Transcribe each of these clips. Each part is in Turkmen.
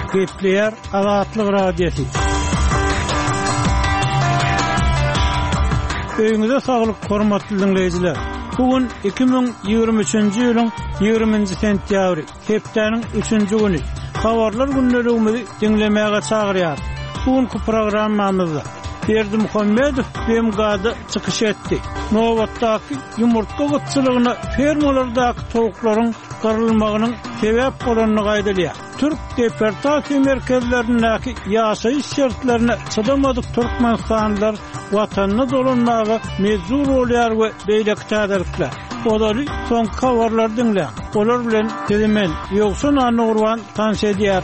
Gepleyer Azatlyk Radiosu. Öýüňize saglyk, hormatly dinleýijiler. Bugün 2023-nji ýylyň 20-nji sentýabry, hepdeniň 3-nji güni. Habarlar günlerimizi dinlemäge çagyrýar. Bugünkü programmamyzda Berdimuhammedow BMG'da çykyş etdi. Nowatdaky ýumurtga gytçylygyna fermalardaky towaklaryň garylmagynyň sebäp bolanyny gaýdalýar. Türk deportasiýa merkezlerindäki ýaşaýyş şertlerine çydamadyk türkmenstanlylar watanyny dolanmagy mejbur bolýar we beýleki täderikler. Olary soňky habarlar dinleýär. Olar bilen telemen ýoksa nany urwan tanış edýär.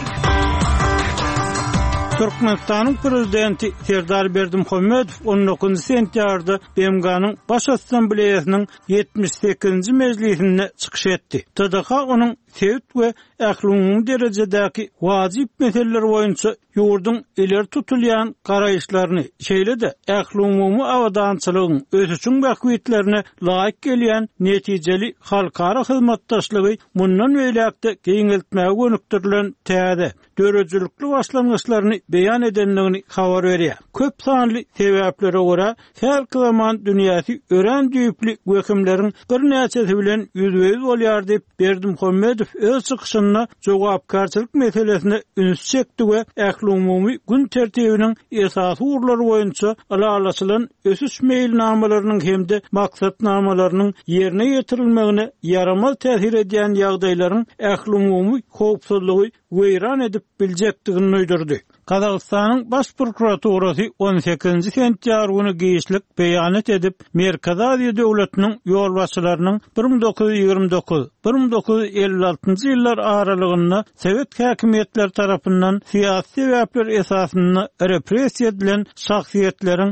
Türkmenistanyň prezidenti Serdar Berdimuhammedow 19 sentýarda BMG'nyň baş assambleýasynyň 78-nji mejlisine çykyş etdi. TDH onuň sewit we ählümiň derejedäki wajyp meseleler boýunça ýurduň ileri tutulýan garaýşlaryny, şeýle-de ählümiň awadançylygyň ösüşiň bähwitlerine laýyk gelýän netijeli halkara hyzmatdaşlygy mundan beýlekde geňeltmäge gönükdirilen täze dörejilikli başlangyçlaryny beýan edenligini habar berýär. Köp sanly sebäplere görä, her zaman dünýäsi ören düýpli gökümleriň bir näçesi bilen ýüzbeýiz bolýar diýip Berdimuhammedow öz çykyşynda jogapkarçylyk meselesine üns çekdi we ählümi gün tertibiniň esasy urlary boýunça alaçylan ösüş meýilnamalarynyň hemde maksatnamalarynyň ýerine ýetirilmegine yaramaz täsir edýän ýagdaýlaryň ählümi howpsuzlygy weýran edip biljekdigini öýdürdi. Kazakstanyň baş prokuraturasy 18-nji sentýar güni giýişlik beýanat edip, Merkezi Aziýa döwletiniň ýolbaşçylarynyň 1929-1956-njy ýyllar aralygynda Sowet häkimetleri tarapyndan syýasy sebäpler esasyny repressiýa edilen şahsiýetleriň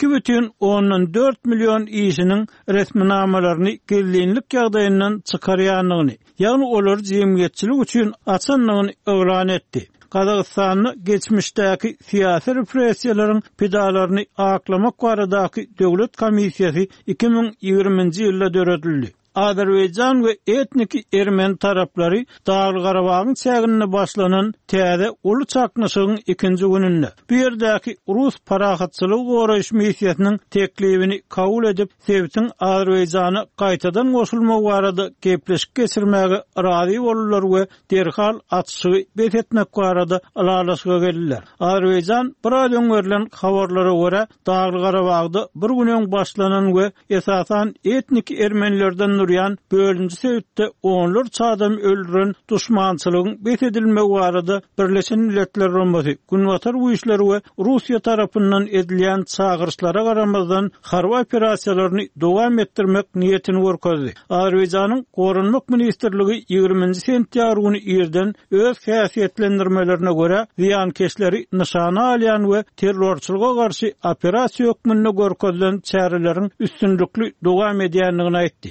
2,4 million işiniň resminamalaryny gelýänlik ýagdaýyndan çykarýanlygyny, ýagny olar jemgyýetçilik üçin açanlygyny öwran etdi. Kazakstanyň geçmişdäki syýasy repressiýalaryň pedalaryny aklamak baradaky döwlet komissiýasy 2020-nji ýylda döredildi. Azerbaýjan we etnik ermen taraplary Dağly Garabagyň çägine başlanan täze uly çaknaşygyň 2-nji gününde bu ýerdäki Rus parahatçylyk goraýyş missiýasynyň teklibini kabul edip, Sewitiň Azerbaýjana gaýtadan goşulmagy barada gepleşik geçirmäge razy bolurlar we derhal atşygy betetmek barada alalaşyga geldiler. Azerbaýjan buradan verilen habarlara görä Dağly Garabagda bir günden başlanan we esasan etnik ermenilerden bölünci Sewitde onlar çadam öldüren duşmançylygyň betedilmegi barada Birleşen Milletler Romasy, Günwatar güýçleri we Russiýa tarapyndan edilýän çağırışlara garamazdan harby operasiýalaryny dowam etdirmek niýetini görkezdi. Azerbaýjanyň Gorunmak ministrligi 20-nji sentýar güni ýerden öz häsiýetlendirmelerine görä ziýankeşleri nyşana alýan we terrorçylyga garşy operasiýa hökmünde görkezilen çäreleriň üstünlükli dowam edýänligini aýtdy.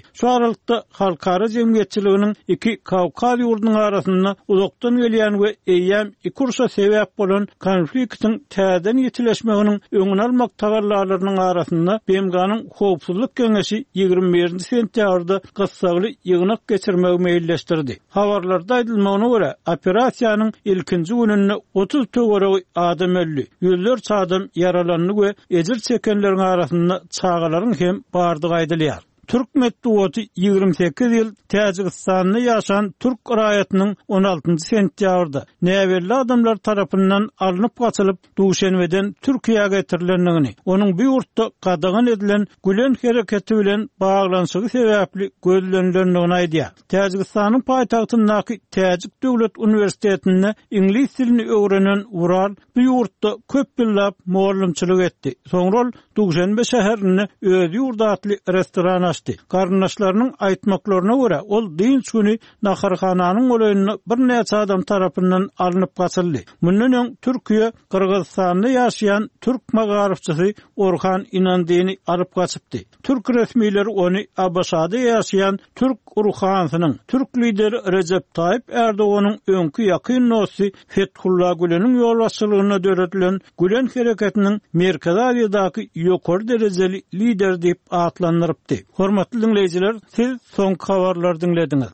Halkara jemgyýetçiliginiň iki Kawkaz ýurdunyň arasynda uzakdan gelýän we eýýäm ikurşa sebäp bolan konfliktiň täzeden ýetileşmeginiň öňüni almak tagarlalarynyň arasynda BMG'nyň howpsuzlyk keňeşi 21-nji sentýarda gysgaly ýygynak geçirmegi meýilleşdirdi. Habarlarda aýdylmagyna görä, operasiýanyň ilkinji gününde 30 töweregi adam öldü, ýüzlerçe adam yaralandy we ejir çekenleriň arasynda çağalaryň hem bardygy aýdylýar. Türk medeniýeti 28 ýyl Täjikistanda ýaşan türk raýatynyň 16-njy sentýarda näwelli adamlar tarapyndan alınıp gaçylyp Duşanbeden Türkiýe'ge getirilendigini, onuň bu ýurtda gadagan edilen Gülen hereketi bilen baglanyşygy sebäpli gözlenýändigini aýdýar. Täjikistanyň paýtagtyndaky Täjik Döwlet Uniwersitetinde ingliz dilini öwrenen Ural bu ýurtda köp ýyllap muallimçilik etdi. Soňra Duşanbe şäherinde öz ýurdatly restoran Garnaşlarynyň aýtmaklaryna görä, ol diňç güni naharhananyň olaýyny bir näçe adam tarapyndan alınıp gaçyldy. Mundan öň Türkiýe, Kyrgyzstanda ýaşaýan türk magarifçisi Orhan İnandyny alyp gaçypdy. Türk resmiýetleri ony Abaşada ýaşaýan türk urhanynyň, türk lideri Recep Tayyip Erdoganyň öňkü ýakyn nosy Fethullah Gülen'iň ýolbaşçylygyna döredilen Gülen hereketiniň Merkezi Aziýadaky ýokary derejeli lider diýip atlandyrypdy. Hormatly dinleýijiler, siz soňky habarlary dinlediňiz.